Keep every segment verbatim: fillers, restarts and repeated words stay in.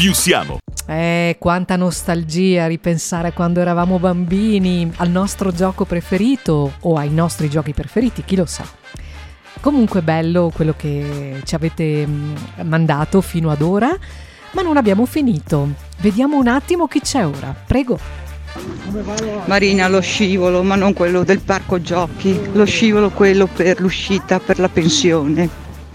Più siamo. Eh, quanta nostalgia ripensare a quando eravamo bambini, al nostro gioco preferito o ai nostri giochi preferiti, chi lo sa. Comunque bello quello che ci avete mandato fino ad ora, ma non abbiamo finito. Vediamo un attimo chi c'è ora, prego. Marina, lo scivolo, ma non quello del parco giochi, lo scivolo quello per l'uscita per la pensione.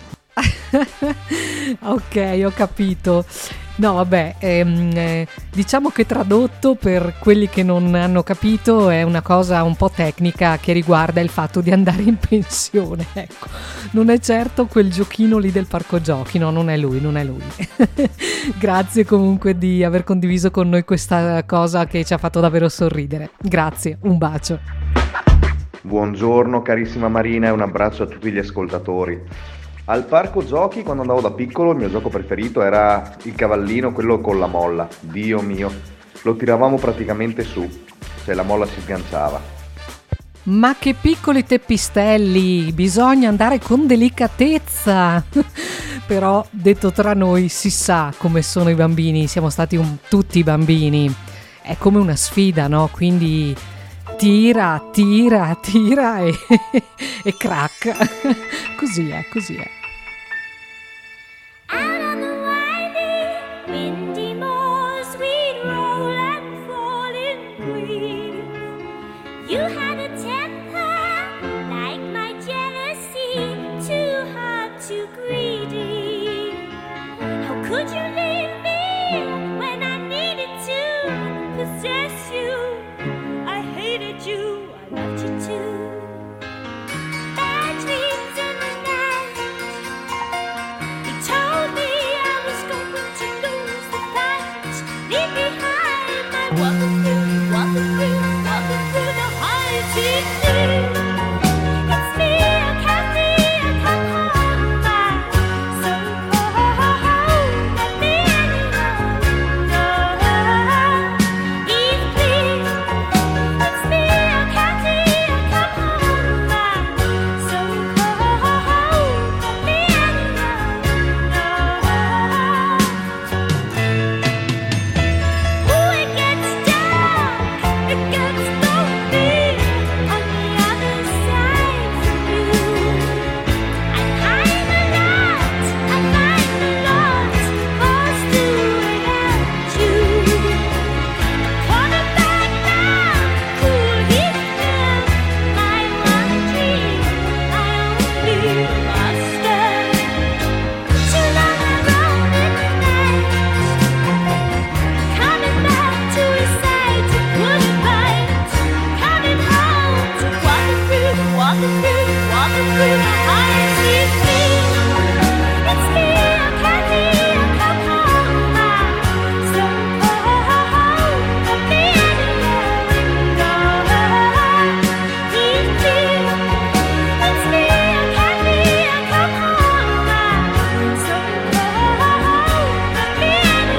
Ok, ho capito. No, vabbè, ehm, eh, diciamo che tradotto per quelli che non hanno capito è una cosa un po' tecnica che riguarda il fatto di andare in pensione, ecco. Non è certo quel giochino lì del parco giochi, no, non è lui, non è lui. Grazie comunque di aver condiviso con noi questa cosa che ci ha fatto davvero sorridere. Grazie, un bacio. Buongiorno carissima Marina e un abbraccio a tutti gli ascoltatori. Al parco giochi, quando andavo da piccolo, il mio gioco preferito era il cavallino, quello con la molla. Dio mio, lo tiravamo praticamente su, se la molla si sganciava. Ma che piccoli teppistelli, bisogna andare con delicatezza. Però, detto tra noi, si sa come sono i bambini, siamo stati un, tutti bambini. È come una sfida, no? Quindi tira, tira, tira e, e crack. Così è, così è. Out on the windy, windy moors we'd roll and fall in grief. You had a temper like my jealousy, too hard, too greedy. How could you leave me when I needed to possess you? I hated you, I loved you too. Bad dreams in the night. He told me I was going to lose the fight. Leave behind my walking through, walking through, walking through the high sea. It's me, I can't see, I come home by so cold. Let me alone. Please, please. It's me, I can't see, I come home by so cold. Let me alone. Ooh, it gets dark, it gets lonely on the other side from you. I find a lot, I find a lot lost to without you. Coming back now, cool evening, my one dream, my only master. Too long around in the night, coming back to his side to goodbye, coming home to walking through, walking through, walking through the high sea. It's me, I can't see, I come home by so cold. Let me alone. Please, please. It's me, I can't see, I come home by so cold. Let me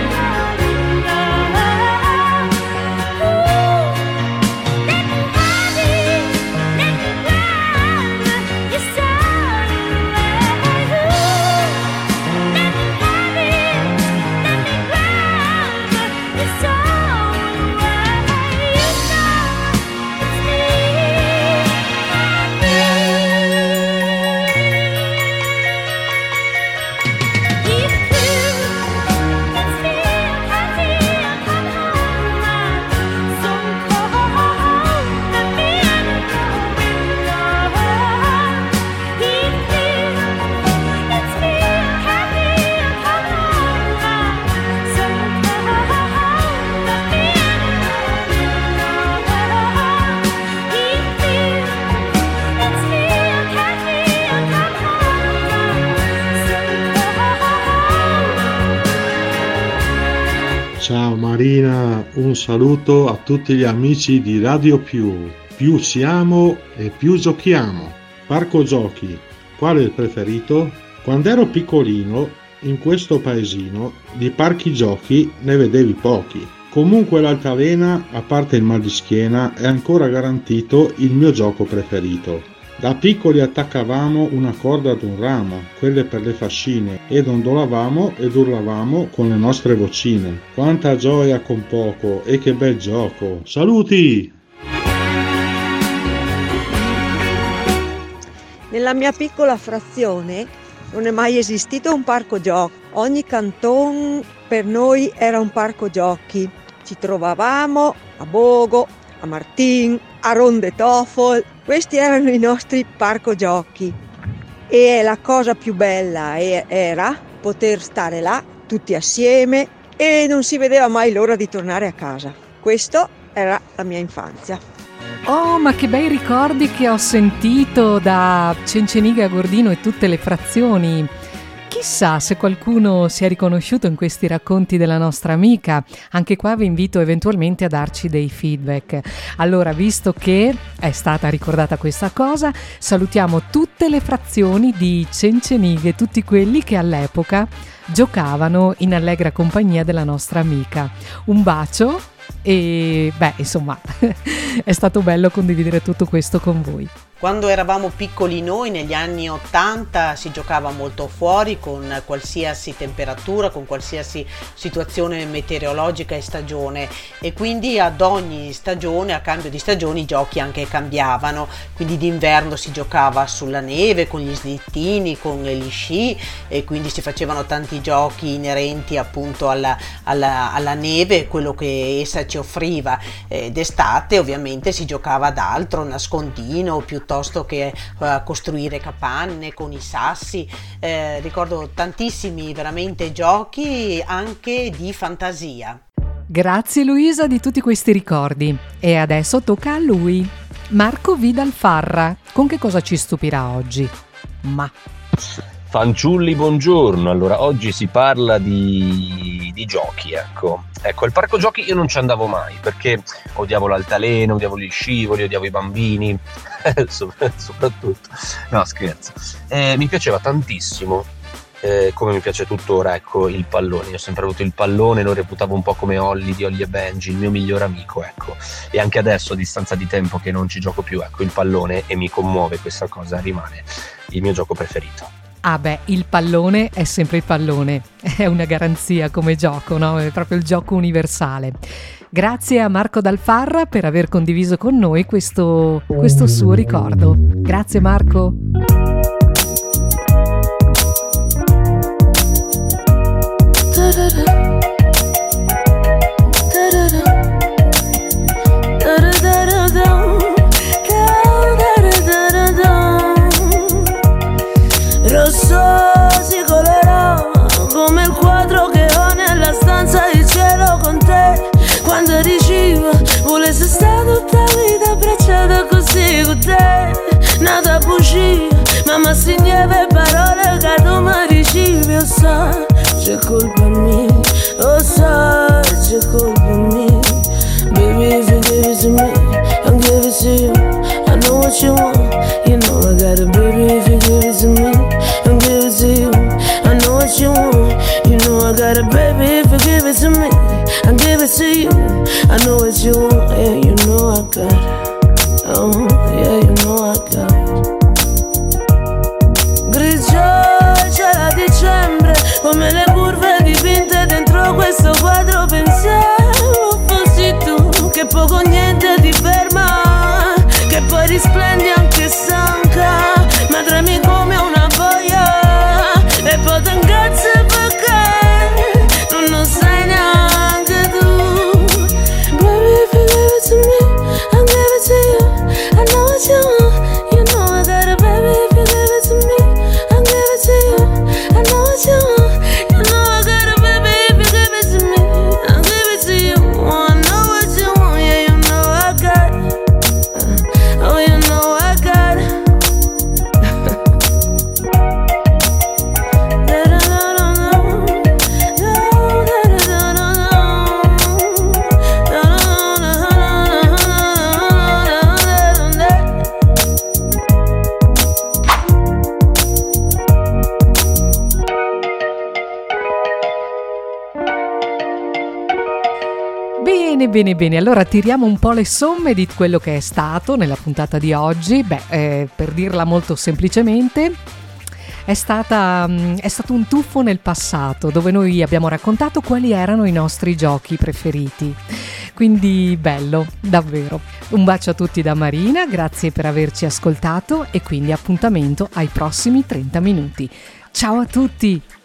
alone. Ooh, let me have it, let me grab your soul away. Ooh, let me have it, let me grab your soul away. You know it's me. Deep blue, it's me, I can't see, I come home by so cold. Let me alone. Deep blue, it's me, I can't see, I come home by so cold. Let me alone. Deep blue, it's me, I can't see, I come home by so cold. Ciao Marina, un saluto a tutti gli amici di Radio Più. Più siamo e più giochiamo. Parco giochi, qual è il preferito? Quando ero piccolino, in questo paesino, di parchi giochi ne vedevi pochi. Comunque l'Altalena, a parte il mal di schiena, è ancora garantito il mio gioco preferito. Da piccoli attaccavamo una corda ad un ramo, quelle per le fascine, ed ondolavamo ed urlavamo con le nostre vocine. Quanta gioia con poco, e che bel gioco! Saluti! Nella mia piccola frazione non è mai esistito un parco giochi. Ogni canton per noi era un parco giochi. Ci trovavamo a Bogo, a Martin, a Rondetofol. Questi erano i nostri parco giochi. E la cosa più bella era poter stare là tutti assieme e non si vedeva mai l'ora di tornare a casa. Questo era la mia infanzia. Oh, ma che bei ricordi che ho sentito da Cenceniga a Gordino e tutte le frazioni. Chissà se qualcuno si è riconosciuto in questi racconti della nostra amica. Anche qua vi invito eventualmente a darci dei feedback. Allora, visto che è stata ricordata questa cosa, salutiamo tutte le frazioni di Cenceniga e tutti quelli che all'epoca giocavano in allegra compagnia della nostra amica. Un bacio e beh, insomma, è stato bello condividere tutto questo con voi. Quando eravamo piccoli noi, negli anni ottanta, si giocava molto fuori con qualsiasi temperatura, con qualsiasi situazione meteorologica e stagione, e quindi ad ogni stagione, a cambio di stagioni, i giochi anche cambiavano. Quindi d'inverno si giocava sulla neve, con gli slittini, con gli sci, e quindi si facevano tanti giochi inerenti appunto alla, alla, alla neve, quello che essa ci offriva. Eh, d'estate ovviamente si giocava ad altro, nascondino, più piuttosto che uh, costruire capanne con i sassi. Eh, ricordo tantissimi veramente giochi anche di fantasia. Grazie Luisa di tutti questi ricordi. E adesso tocca a lui, Marco Vidalfarra. Con che cosa ci stupirà oggi? Ma fanciulli, buongiorno. Allora, oggi si parla di, di giochi, ecco. Ecco, al parco giochi io non ci andavo mai perché odiavo l'altalena, odiavo gli scivoli, odiavo i bambini, soprattutto. No, scherzo. Eh, mi piaceva tantissimo, eh, come mi piace tuttora, ecco, il pallone. Io ho sempre avuto il pallone, lo reputavo un po' come Holly di Holly e Benji, il mio migliore amico, ecco. E anche adesso, a distanza di tempo che non ci gioco più, ecco, il pallone, e mi commuove questa cosa, rimane il mio gioco preferito. Ah beh, il pallone è sempre il pallone, è una garanzia come gioco, no? È proprio il gioco universale. Grazie a Marco Dalfarra per aver condiviso con noi questo, questo suo ricordo. Grazie Marco. Rosso si colorò come il quadro che ho nella stanza di cielo con te. Quando diceva volesse stare tutta vita abbracciata così con te. Nata bugia, mamma segnava parole che tu mi dicevi. Oh sai, c'è colpa mia, oh sai, c'è colpa mia. Baby, if you give it to me, I'll give it to you. I know what you want, you know I got it. Baby, if you give it to me, I'll give it to you. I know what you want, you know I got it. Baby, if you give it to me, I'll give it to you. I know what you want, yeah, you know I got it. Oh, yeah, you know I got it. Grigio c'era dicembre, come le curve dipinte dentro questo quadro. Pensavo fossi tu, che poco o niente ti ferma, che poi risplendi anche stanca, ma tremi come una boia, e poi ti incazzi perché non lo sai neanche tu. Baby, if you give it to me, I'll give it to Bene, bene, bene. Allora tiriamo un po' le somme di quello che è stato nella puntata di oggi. Beh, eh, per dirla molto semplicemente, è, stata, è stato un tuffo nel passato dove noi abbiamo raccontato quali erano i nostri giochi preferiti. Quindi bello, davvero. Un bacio a tutti da Marina, grazie per averci ascoltato e quindi appuntamento ai prossimi trenta minuti. Ciao a tutti!